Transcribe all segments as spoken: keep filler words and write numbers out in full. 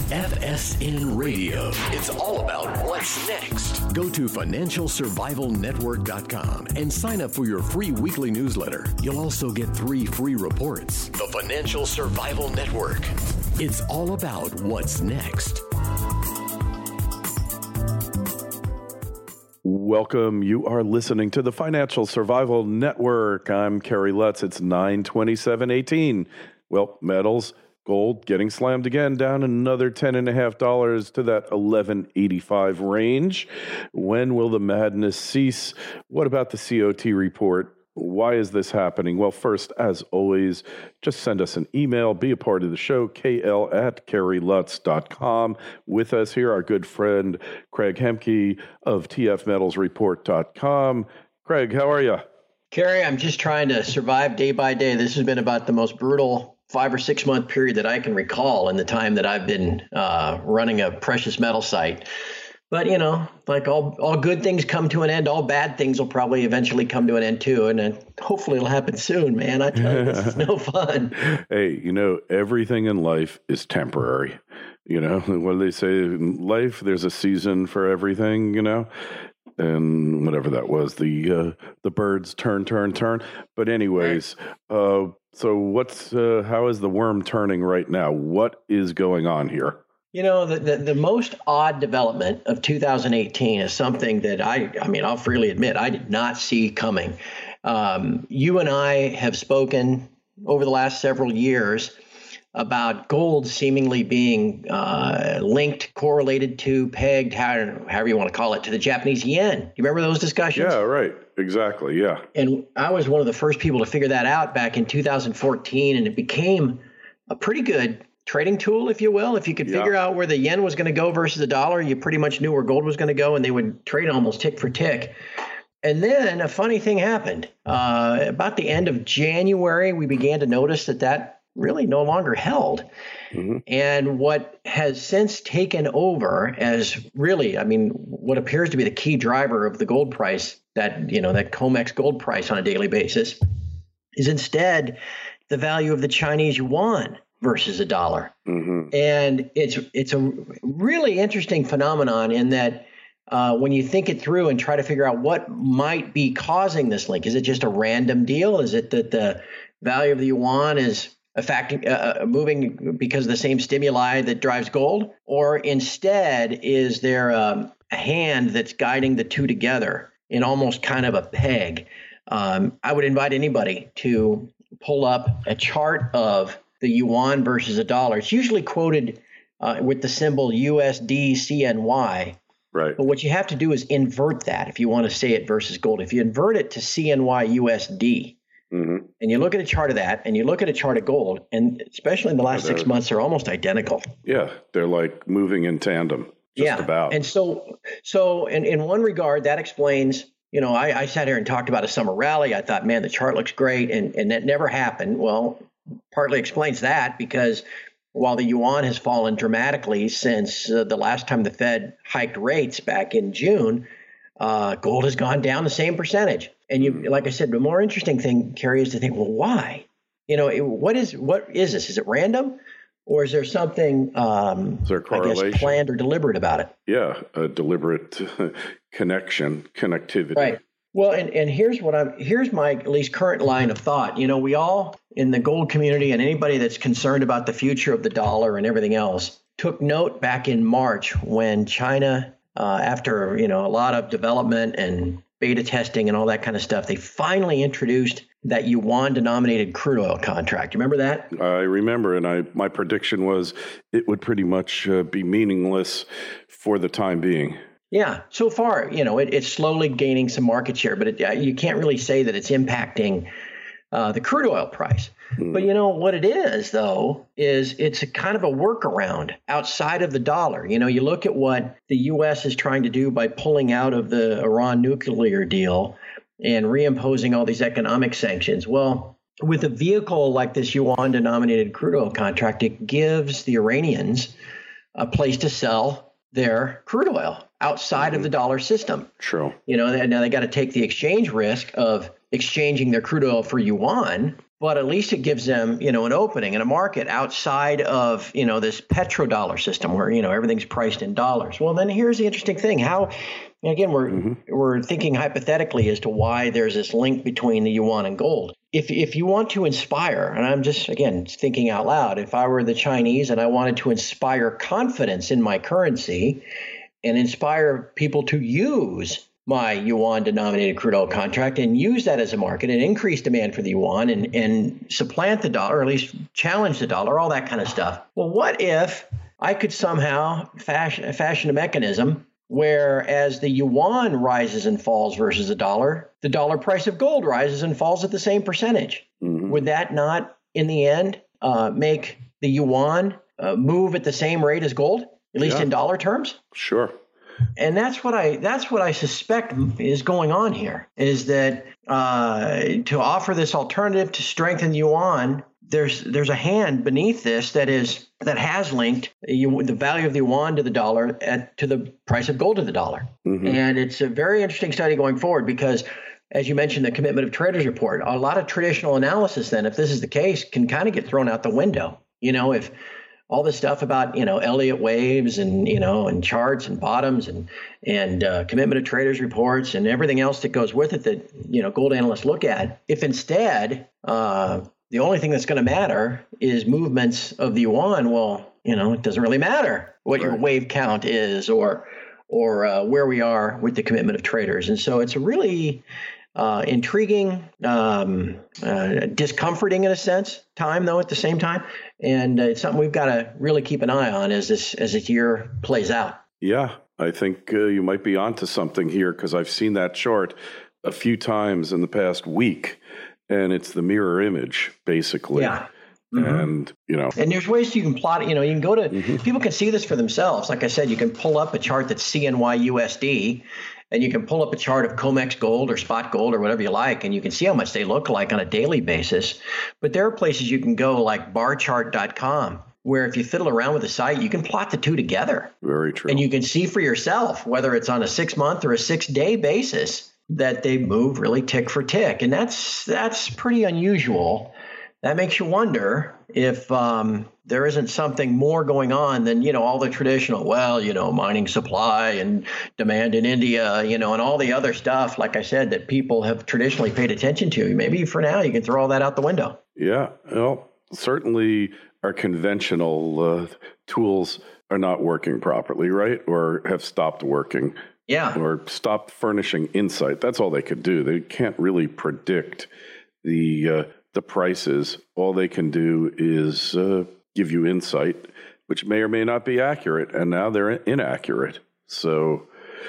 F S N Radio. It's all about what's next. Go to financial survival network dot com and sign up for your free weekly newsletter. You'll also get three free reports. The Financial Survival Network. It's all about what's next. Welcome. You are listening to the Financial Survival Network. I'm Kerry Lutz. It's nine twenty-seven eighteen. Well, metals, gold getting slammed again, down another ten and a half dollars to that eleven eighty-five range. When will the madness cease? What about the C O T report? Why is this happening? Well, first, as always, just send us an email, be a part of the show, K L at kerry lutz dot com. With us here, our good friend, Craig Hemke of T F metals report dot com. Craig, how are you? Kerry, I'm just trying to survive day by day. This has been about the most brutal five or six month period that I can recall in the time that I've been uh, running a precious metal site. But, you know, like all, all good things come to an end. All bad things will probably eventually come to an end, too. And uh, hopefully it'll happen soon, man. I tell you, this is no fun. Hey, you know, everything in life is temporary. You know, what do they say? In life, there's a season for everything, you know, and whatever that was, the uh, the birds turn, turn, turn. But anyways, uh, so what's uh, how is the worm turning right now? What is going on here? You know, the, the, the most odd development of two thousand eighteen is something that I, I mean, I'll freely admit, I did not see coming. Um, you and I have spoken over the last several years about gold seemingly being uh, linked, correlated to, pegged, however, however you want to call it, to the Japanese yen. You remember those discussions? Yeah, right. Exactly. Yeah. And I was one of the first people to figure that out back in two thousand fourteen, and it became a pretty good trading tool, if you will. If you could figure yeah. out where the yen was going to go versus the dollar, you pretty much knew where gold was going to go, and they would trade almost tick for tick. And then a funny thing happened. Uh, about the end of January, we began to notice that that really no longer held. Mm-hmm. And what has since taken over as really, I mean, what appears to be the key driver of the gold price, that, you know, that COMEX gold price on a daily basis, is instead the value of the Chinese yuan versus a dollar. Mm-hmm. And it's it's a really interesting phenomenon in that uh, when you think it through and try to figure out what might be causing this link, is it just a random deal? Is it that the value of the yuan is affecting, uh, moving because of the same stimuli that drives gold? Or instead, is there um, a hand that's guiding the two together in almost kind of a peg? Um, I would invite anybody to pull up a chart of the yuan versus a dollar. It's usually quoted uh, with the symbol U S D C N Y. Right. But what you have to do is invert that if you want to say it versus gold. If you invert it to C N Y U S D, mm-hmm. and you look at a chart of that, and you look at a chart of gold, and especially in the last six months, they're almost identical. Yeah, they're like moving in tandem. Just yeah. about. And so, so in, in one regard, that explains. You know, I, I sat here and talked about a summer rally. I thought, man, the chart looks great, and and that never happened. Well, partly explains that because while the yuan has fallen dramatically since uh, the last time the Fed hiked rates back in June, uh, gold has gone down the same percentage. And you, like I said, the more interesting thing, Kerry, is to think, well, why? You know, it, what is what is this? Is it random, or is there something um, is there I guess planned or deliberate about it? Yeah, a deliberate connection, connectivity. Right. Well, and, and here's what I'm here's my at least current line of thought. You know, we all in the gold community and anybody that's concerned about the future of the dollar and everything else took note back in March when China, uh, after, you know, a lot of development and beta testing and all that kind of stuff, they finally introduced that yuan denominated crude oil contract. You remember that? I remember. And I my prediction was it would pretty much uh, be meaningless for the time being. Yeah. So far, you know, it, it's slowly gaining some market share, but it, you can't really say that it's impacting uh, the crude oil price. Mm. But, you know, what it is, though, is it's a kind of a workaround outside of the dollar. You know, you look at what the U S is trying to do by pulling out of the Iran nuclear deal and reimposing all these economic sanctions. Well, with a vehicle like this yuan-denominated crude oil contract, it gives the Iranians a place to sell their crude oil outside mm-hmm. of the dollar system. True. You know, now they got to take the exchange risk of exchanging their crude oil for yuan, but at least it gives them, you know, an opening in a market outside of, you know, this petrodollar system where, you know, everything's priced in dollars. Well, then here's the interesting thing. How, again, we're mm-hmm. we're thinking hypothetically as to why there's this link between the yuan and gold. If if you want to inspire, and I'm just, again, thinking out loud, if I were the Chinese and I wanted to inspire confidence in my currency and inspire people to use my yuan-denominated crude oil contract and use that as a market and increase demand for the yuan and, and supplant the dollar, or at least challenge the dollar, all that kind of stuff. Well, what if I could somehow fashion, fashion a mechanism where as the yuan rises and falls versus the dollar, the dollar price of gold rises and falls at the same percentage? Mm-hmm. Would that not, in the end, uh, make the yuan uh, move at the same rate as gold, at least yeah. in dollar terms? Sure. And that's what I that's what I suspect is going on here, is that uh, to offer this alternative to strengthen the yuan, there's there's a hand beneath this that is that has linked you, the value of the yuan to the dollar at, to the price of gold to the dollar. Mm-hmm. And it's a very interesting study going forward because, as you mentioned, the Commitment of Traders report, a lot of traditional analysis then, if this is the case, can kind of get thrown out the window. You know, if all this stuff about, you know, Elliott waves and, you know, and charts and bottoms and and uh, Commitment of Traders reports and everything else that goes with it that, you know, gold analysts look at, if instead uh, the only thing that's going to matter is movements of the yuan, well, you know, it doesn't really matter what right. your wave count is or or uh, where we are with the Commitment of Traders. And so it's a really uh, intriguing, um, uh, discomforting in a sense time, though, at the same time. And uh, it's something we've got to really keep an eye on as this as this year plays out. Yeah, I think uh, you might be onto something here because I've seen that chart a few times in the past week, and it's the mirror image, basically. Yeah. Mm-hmm. And, you know. And there's ways you can plot it. You know, you can go to, mm-hmm. people can see this for themselves. Like I said, you can pull up a chart that's C N Y U S D, and you can pull up a chart of COMEX gold or spot gold or whatever you like, and you can see how much they look like on a daily basis. But there are places you can go like bar chart dot com, where if you fiddle around with the site, you can plot the two together. Very true. And you can see for yourself, whether it's on a six-month or a six-day basis, that they move really tick for tick. And that's that's pretty unusual. That makes you wonder if um, there isn't something more going on than, you know, all the traditional, well, you know, mining supply and demand in India, you know, and all the other stuff, like I said, that people have traditionally paid attention to. Maybe for now you can throw all that out the window. Yeah, well, certainly our conventional uh, tools are not working properly, right? Or have stopped working. Yeah. Or stopped furnishing insight. That's all they could do. They can't really predict the uh, the prices. All they can do is uh, give you insight, which may or may not be accurate, and now they're inaccurate. So,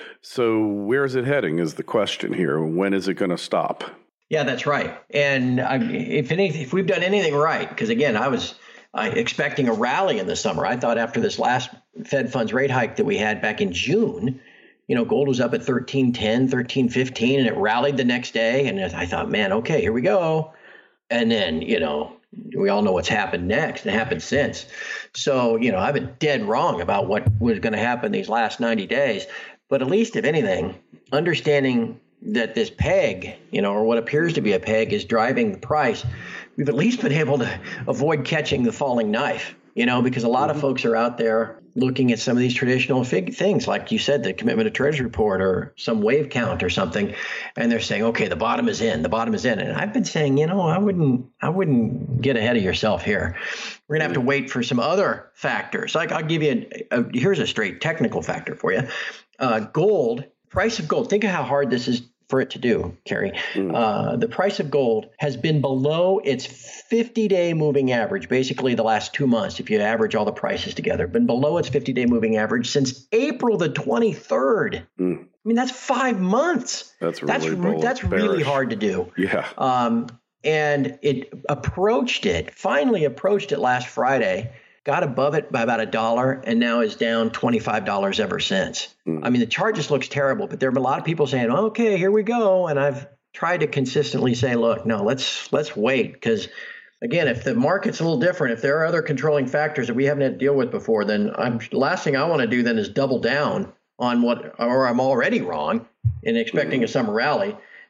so where is it heading is the question here. When is it going to stop? Yeah, that's right. And I, if any, if we've done anything right, because again, I was uh, expecting a rally in the summer. I thought after this last Fed funds rate hike that we had back in June, you know, gold was up at thirteen ten, thirteen fifteen, and it rallied the next day. And I thought, man, okay, here we go. And then, you know, we all know what's happened next and happened since. So, you know, I've been dead wrong about what was going to happen these last ninety days. But at least, if anything, understanding that this peg, you know, or what appears to be a peg is driving the price, we've at least been able to avoid catching the falling knife, you know, because a lot of folks are out there looking at some of these traditional fig- things, like you said, the Commitment of Traders report or some wave count or something, and they're saying, okay, the bottom is in, the bottom is in. And I've been saying, you know, I wouldn't, I wouldn't get ahead of yourself here. We're gonna have to wait for some other factors. Like I'll give you, a, a, here's a straight technical factor for you. Uh, gold, price of gold. Think of how hard this is for it to do, Kerry. Mm. Uh, the price of gold has been below its fifty-day moving average, basically the last two months, if you average all the prices together, been below its fifty-day moving average since April the twenty-third. Mm. I mean, that's five months. That's really That's, bold, that's really hard to do. Yeah. Um, and it approached it, finally approached it last Friday, got above it by about a dollar, and now is down twenty-five dollars ever since. Mm. I mean, the chart just looks terrible, but there have been a lot of people saying, okay, here we go. And I've tried to consistently say, look, no, let's let's wait. Because, again, if the market's a little different, if there are other controlling factors that we haven't had to deal with before, then I'm, the last thing I want to do then is double down on what, or I'm already wrong in expecting mm. a summer rally.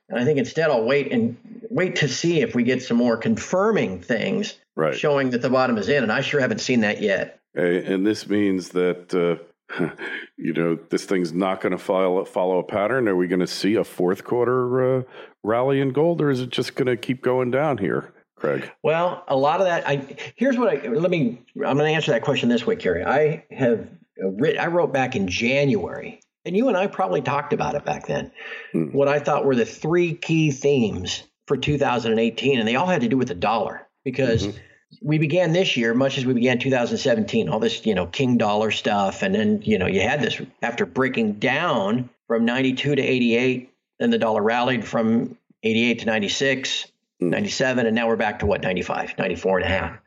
And I think instead I'll wait and wait to see if we get some more confirming things right. showing that the bottom is in. And I sure haven't seen that yet. And this means that, uh, you know, this thing's not going to follow, follow a pattern. Are we going to see a fourth quarter uh, rally in gold, or is it just going to keep going down here, Craig? Well, a lot of that, I here's what I, let me, I'm going to answer that question this way, Kerry. I have written, I wrote back in January, and you and I probably talked about it back then, hmm. what I thought were the three key themes for two thousand eighteen, and they all had to do with the dollar, because mm-hmm. we began this year, much as we began two thousand seventeen, all this, you know, king dollar stuff. And then, you know, you had this after breaking down from ninety-two to eighty-eight, then the dollar rallied from eighty-eight to ninety-six, ninety-seven, and now we're back to what, ninety-five, ninety-four and a half.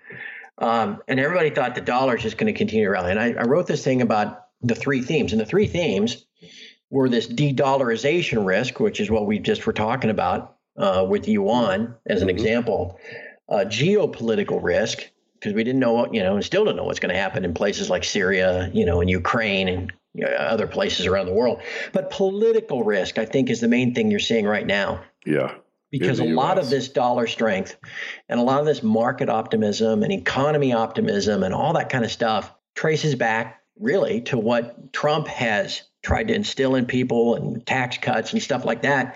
Um, and everybody thought the dollar is just going to continue to rally. And I, I wrote this thing about the three themes, and the three themes were this de-dollarization risk, which is what we just were talking about uh, with yuan as an mm-hmm. example. Uh, geopolitical risk, because we didn't know what, you know, and still don't know what's going to happen in places like Syria, you know, and Ukraine and you know, other places around the world. But political risk, I think, is the main thing you're seeing right now. Yeah. Because a lot of this dollar strength and a lot of this market optimism and economy optimism and all that kind of stuff traces back really to what Trump has tried to instill in people and tax cuts and stuff like that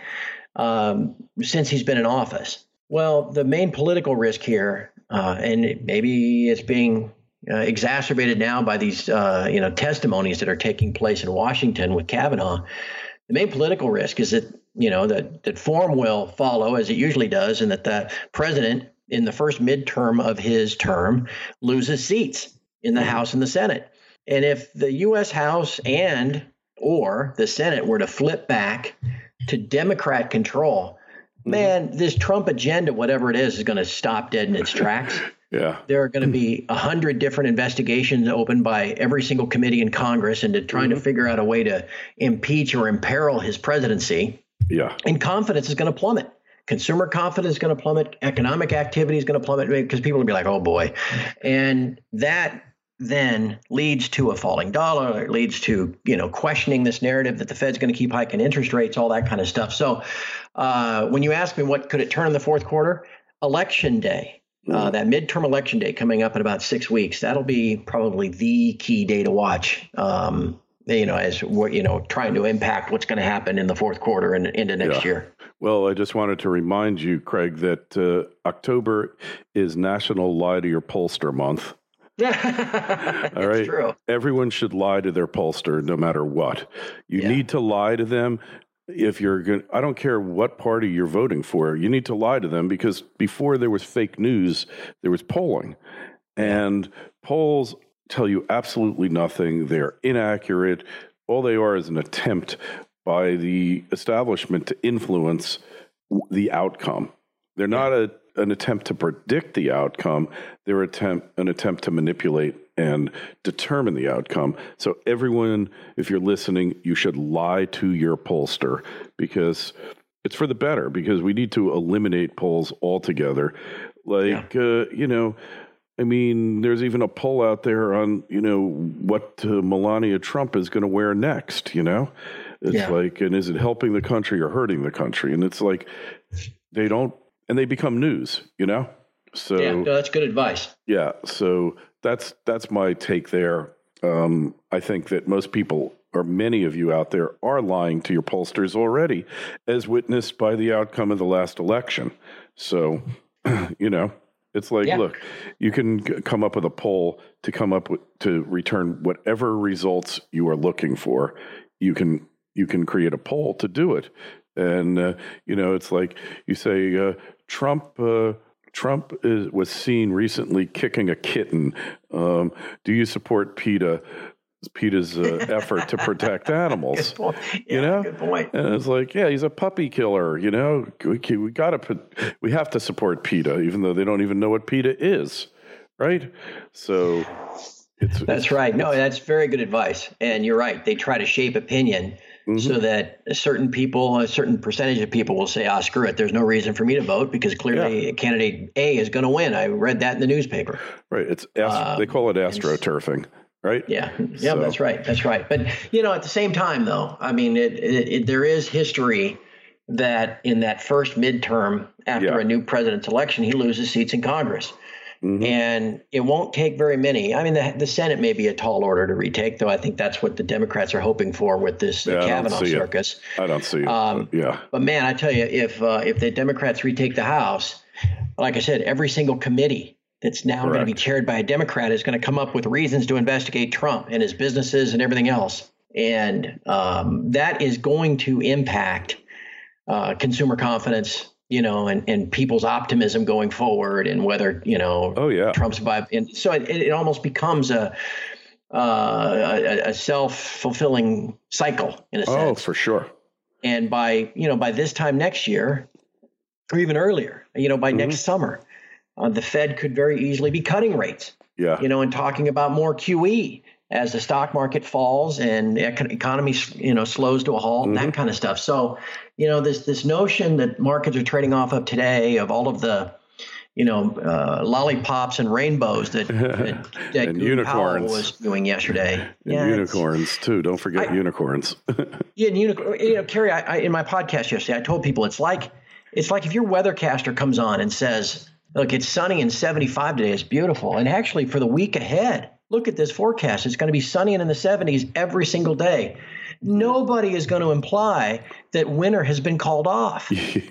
um, since he's been in office. Well, the main political risk here, uh, and maybe it's being uh, exacerbated now by these, uh, you know, testimonies that are taking place in Washington with Kavanaugh. The main political risk is that, you know, that, that form will follow as it usually does, and that the president in the first midterm of his term loses seats in the mm-hmm. House and the Senate. And if the U S House and or the Senate were to flip back to Democrat control, man, this Trump agenda, whatever it is, is going to stop dead in its tracks. Yeah. There are going to be a hundred different investigations opened by every single committee in Congress into trying mm-hmm. to figure out a way to impeach or imperil his presidency. Yeah. And confidence is going to plummet. Consumer confidence is going to plummet. Economic activity is going to plummet because people will be like, oh, boy. And that then leads to a falling dollar. It leads to, you know, questioning this narrative that the Fed's going to keep hiking interest rates, all that kind of stuff. So uh, when you ask me what could it turn in the fourth quarter, election day, mm-hmm. uh, that midterm election day coming up in about six weeks, that'll be probably the key day to watch, um, you know, as we're, you know, trying to impact what's going to happen in the fourth quarter and into next yeah. year. Well, I just wanted to remind you, Craig, that uh, October is National Lie to Your Pollster Month. All right. True. Everyone should lie to their pollster no matter what. You yeah. need to lie to them if you're going. I don't care what party you're voting for. You need to lie to them because before there was fake news, there was polling, and polls tell you absolutely nothing. They're inaccurate. All they are is an attempt by the establishment to influence the outcome. They're not a an attempt to predict the outcome. They're attempt, an attempt to manipulate and determine the outcome. So everyone, if you're listening, you should lie to your pollster because it's for the better, because we need to eliminate polls altogether. Like, yeah. uh, you know, I mean, there's even a poll out there on, you know, what uh, Melania Trump is going to wear next, you know? It's yeah. like, and is it helping the country or hurting the country? And it's like, they don't, and they become news, you know? So yeah, no, that's good advice. Yeah. So that's, that's my take there. Um, I think that most people, or many of you out there, are lying to your pollsters already, as witnessed by the outcome of the last election. So, you know, it's like, yeah. look, you can g- come up with a poll to come up with, to return whatever results you are looking for. You can, you can create a poll to do it. And, uh, you know, it's like you say, uh, Trump, uh, Trump is, was seen recently kicking a kitten. Um, do you support PETA, PETA's uh, effort to protect animals? Yeah, you know, good point. And it's like, yeah, he's a puppy killer. You know, we we got to put, we have to support PETA, even though they don't even know what PETA is, right? So it's that's it's, right. No, that's very good advice. And you're right. They try to shape opinion. Mm-hmm. So that certain people, a certain percentage of people will say, ah, screw it. There's no reason for me to vote because clearly yeah. candidate A is going to win. I read that in the newspaper. Right. It's um, They call it astroturfing, right? Yeah. Yeah, so. that's right. That's right. But, you know, at the same time, though, I mean, it, it, it, there is history that in that first midterm after Yeah. a new president's election, he loses seats in Congress. Mhm. And it won't take very many. I mean, the, the Senate may be a tall order to retake, though I think that's what the Democrats are hoping for with this Yeah, uh, I don't Kavanaugh see it. circus. I don't see it. Um, but yeah. But man, I tell you, if uh, if the Democrats retake the House, like I said, every single committee that's now going to be Correct. chaired by a Democrat is going to come up with reasons to investigate Trump and his businesses and everything else. And um, that is going to impact uh, consumer confidence, you know, and, and people's optimism going forward, and whether, you know, Oh, yeah. Trump's vibe. And so it, it almost becomes a, uh, a, a self-fulfilling cycle in a Oh, sense. for sure. And by, you know, by this time next year, or even earlier, you know, by Mm-hmm. next summer, uh, the Fed could very easily be cutting rates, Yeah. you know, and talking about more Q E as the stock market falls and the econ- economy, you know, slows to a halt, and Mm-hmm. that kind of stuff. So, you know, this this notion that markets are trading off of today, of all of the, you know, uh, lollipops and rainbows that that, that And Goon Powell unicorns. was doing yesterday. And Yeah, it's- unicorns, too. Don't forget I- unicorns. Yeah, and unicorn. You know, Kerry, I, I, in my podcast yesterday, I told people it's like it's like if your weathercaster comes on and says, "Look, it's sunny and seventy-five today. It's beautiful." And actually, for the week ahead, look at this forecast. It's going to be sunny and in the seventies every single day. Nobody is going to imply that winter has been called off.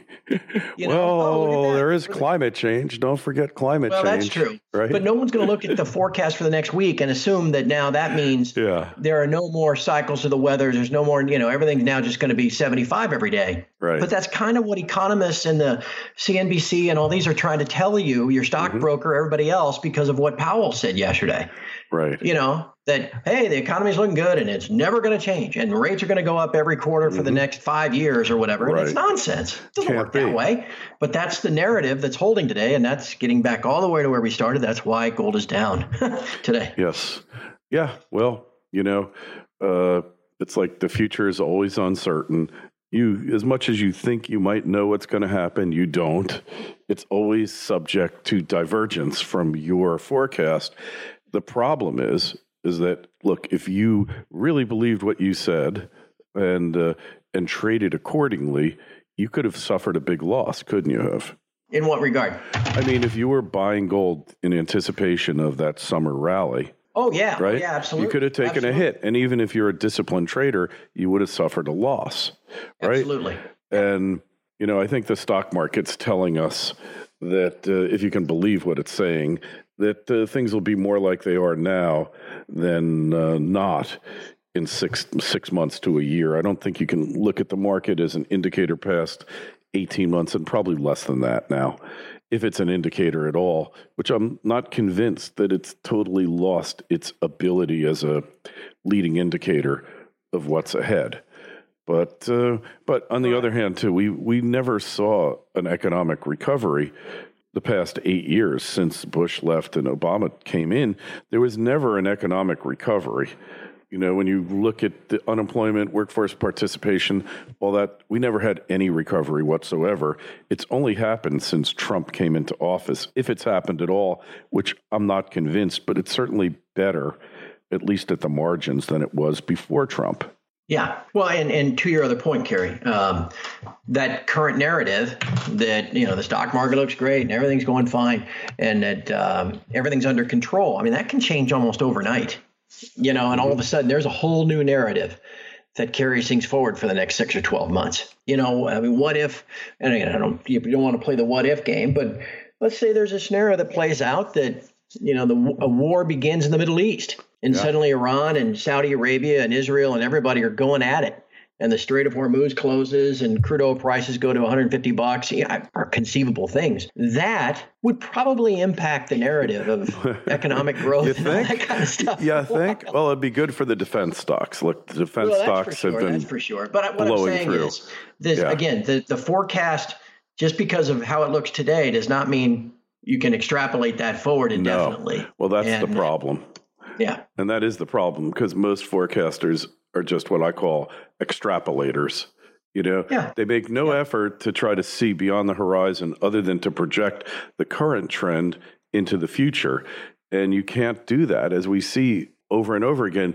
You know, well, oh, look at that. there is climate change. Don't forget climate Well, change. that's true. Right? But no one's going to look at the forecast for the next week and assume that now that means Yeah. there are no more cycles of the weather. There's no more, you know, everything's now just going to be seventy-five every day. Right. But that's kind of what economists and the C N B C and all these are trying to tell you, your stockbroker, everybody else, because of what Powell said yesterday. Right. You know, that, hey, the economy's looking good and it's never going to change and rates are going to go up every quarter for the next five years or whatever. And it's Right. nonsense. It doesn't Can't work be. that way. But that's the narrative that's holding today. And that's getting back all the way to where we started. That's why gold is down today. Yes. Yeah. Well, you know, uh, it's like the future is always uncertain. You, as much as you think you might know what's going to happen, you don't. It's always subject to divergence from your forecast. The problem is, is that, look, if you really believed what you said and uh, and traded accordingly, you could have suffered a big loss, couldn't you have? In what regard? I mean, if you were buying gold in anticipation of that summer rally, Oh, yeah. right? Oh, yeah, absolutely. You could have taken Absolutely. a hit. And even if you're a disciplined trader, you would have suffered a loss, right? Absolutely. And, you know, I think the stock market's telling us that, uh, if you can believe what it's saying, that uh, things will be more like they are now than uh, not in six six months to a year. I don't think you can look at the market as an indicator past eighteen months, and probably less than that now, if it's an indicator at all, which I'm not convinced that it's totally lost its ability as a leading indicator of what's ahead. But uh, but on the other hand, too, we, we never saw an economic recovery the past eight years since Bush left and Obama came in. There was never an economic recovery. You know, when you look at the unemployment, workforce participation, all that, we never had any recovery whatsoever. It's only happened since Trump came into office, if it's happened at all, which I'm not convinced, but it's certainly better, at least at the margins, than it was before Trump. Yeah. Well, and, and to your other point, Kerry, um, that current narrative that, you know, the stock market looks great and everything's going fine and that um, everything's under control. I mean, that can change almost overnight, you know, and all of a sudden there's a whole new narrative that carries things forward for the next six or twelve months. You know, I mean, what if, and again, I don't, you don't want to play the what if game, but let's say there's a scenario that plays out that, you know, the a war begins in the Middle East. And Yeah. suddenly Iran and Saudi Arabia and Israel and everybody are going at it. And the Strait of Hormuz closes and crude oil prices go to one hundred fifty bucks, yeah, are conceivable things. That would probably impact the narrative of economic growth You and all think? that kind of stuff. Yeah, I think. Well, it'd be good for the defense stocks. Look, the defense Well, that's stocks for sure. have been That's for sure. But what I'm blowing saying through. is, this Yeah. again, the, the forecast, just because of how it looks today, does not mean you can extrapolate that forward indefinitely. No. Well, that's And, the problem. Yeah. And that is the problem, because most forecasters are just what I call extrapolators. You know, Yeah. they make no effort to try to see beyond the horizon other than to project the current trend into the future. And you can't do that, as we see over and over again.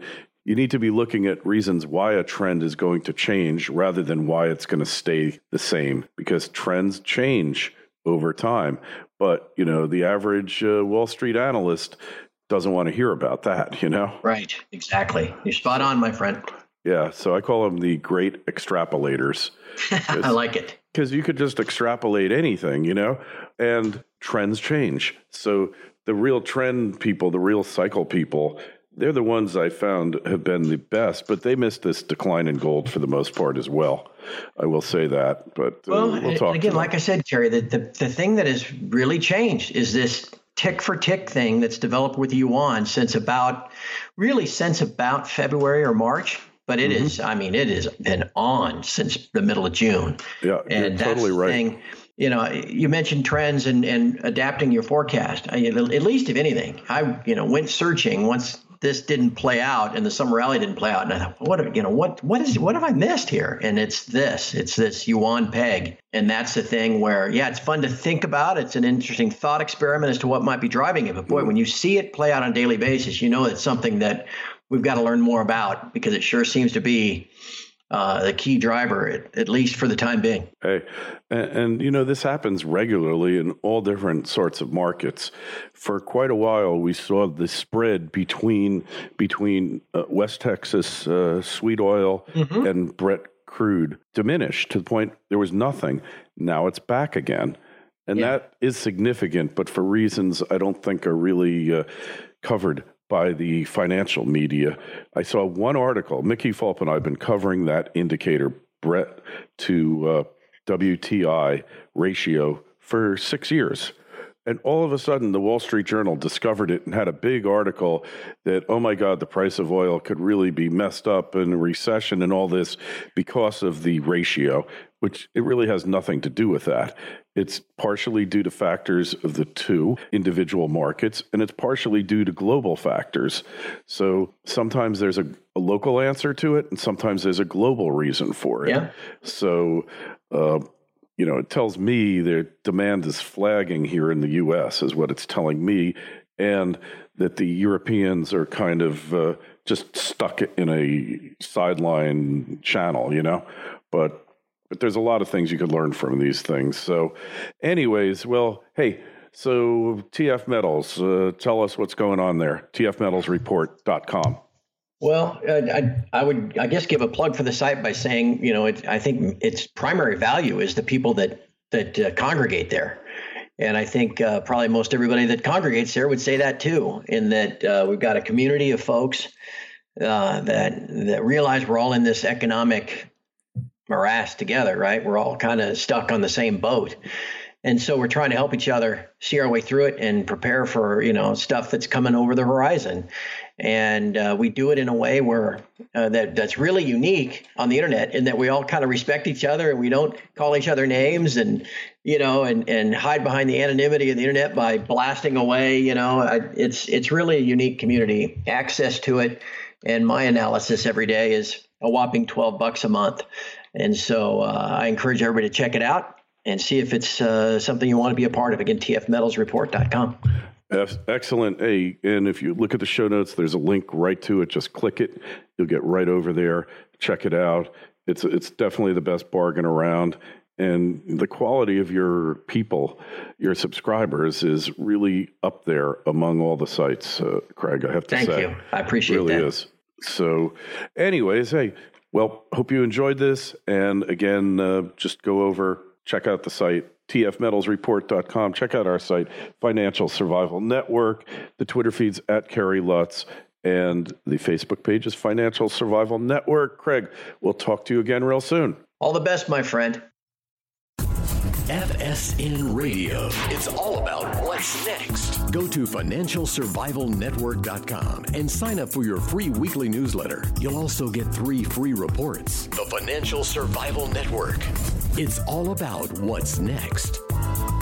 you need to be looking at reasons why a trend is going to change rather than why it's going to stay the same, because trends change over time. But, you know, the average uh, Wall Street analyst doesn't want to hear about that, you know? Right. Exactly. You're spot on, my friend. Yeah. So I call them the great extrapolators. I like it. Because you could just extrapolate anything, you know, and trends change. So the real trend people, the real cycle people, they're the ones I found have been the best, but they missed this decline in gold for the most part as well. I will say that, but uh, well, we'll talk again, like I said, Kerry, the, the, the thing that has really changed is this tick for tick thing that's developed with yuan since about, really since about February or March. But it mm-hmm. is, I mean, it has been on since the middle of June. Yeah, and you're that's totally the right. Thing. You know, you mentioned trends and, and adapting your forecast. I, at least, if anything, I you know went searching once this didn't play out and the summer rally didn't play out, and I thought, what you know, what what is what have I missed here? And it's this, it's this yuan peg, and that's the thing where, yeah, it's fun to think about. It's an interesting thought experiment as to what might be driving it. But boy, mm-hmm. when you see it play out on a daily basis, you know it's something that we've got to learn more about, because it sure seems to be uh, the key driver, at, at least for the time being. Hey, and, and, you know, this happens regularly in all different sorts of markets. For quite a while, we saw the spread between between uh, West Texas uh, sweet oil mm-hmm. and Brent crude diminish to the point there was nothing. Now it's back again. And yeah. that is significant, but for reasons I don't think are really uh, covered by the financial media. I saw one article, Mickey Fulp and I have been covering that indicator, Brent to uh, W T I ratio for six years. And all of a sudden, the Wall Street Journal discovered it and had a big article that, oh my God, the price of oil could really be messed up in a recession and all this because of the ratio, which it really has nothing to do with that. It's partially due to factors of the two individual markets, and it's partially due to global factors. So sometimes there's a, a local answer to it, and sometimes there's a global reason for it. Yeah. So, uh, you know, it tells me that demand is flagging here in the U S is what it's telling me, and that the Europeans are kind of uh, just stuck in a sideline channel, you know, but But there's a lot of things you could learn from these things. So anyways, well, hey, so T F Metals, uh, tell us what's going on there, T F metals report dot com. Well, I, I would, I guess, give a plug for the site by saying, you know, it, I think its primary value is the people that, that uh, congregate there. And I think uh, probably most everybody that congregates there would say that too, in that uh, we've got a community of folks uh, that that realize we're all in this economic morass together, right? We're all kind of stuck on the same boat. And so we're trying to help each other see our way through it and prepare for, you know, stuff that's coming over the horizon. And uh, we do it in a way where uh, that that's really unique on the internet, in that we all kind of respect each other and we don't call each other names and, you know, and, and hide behind the anonymity of the internet by blasting away. You know, I, it's it's really a unique community. Access to it, and my analysis every day is a whopping twelve bucks a month. And so uh, I encourage everybody to check it out and see if it's uh, something you want to be a part of. Again, T F metals report dot com. Excellent. Hey, and if you look at the show notes, there's a link right to it. Just click it. You'll get right over there. Check it out. It's it's definitely the best bargain around. And the quality of your people, your subscribers, is really up there among all the sites, uh, Craig, I have to Thank say. Thank you. I appreciate it. Really that. is. So anyways, hey, well, hope you enjoyed this. And again, uh, just go over, check out the site, T F metals report dot com. Check out our site, Financial Survival Network. The Twitter feed's at Kerry Lutz, and the Facebook page is Financial Survival Network. Craig, we'll talk to you again real soon. All the best, my friend. F S N Radio. It's all about what's next. Go to financial survival network dot com and sign up for your free weekly newsletter. You'll also get three free reports. The Financial Survival Network. It's all about what's next.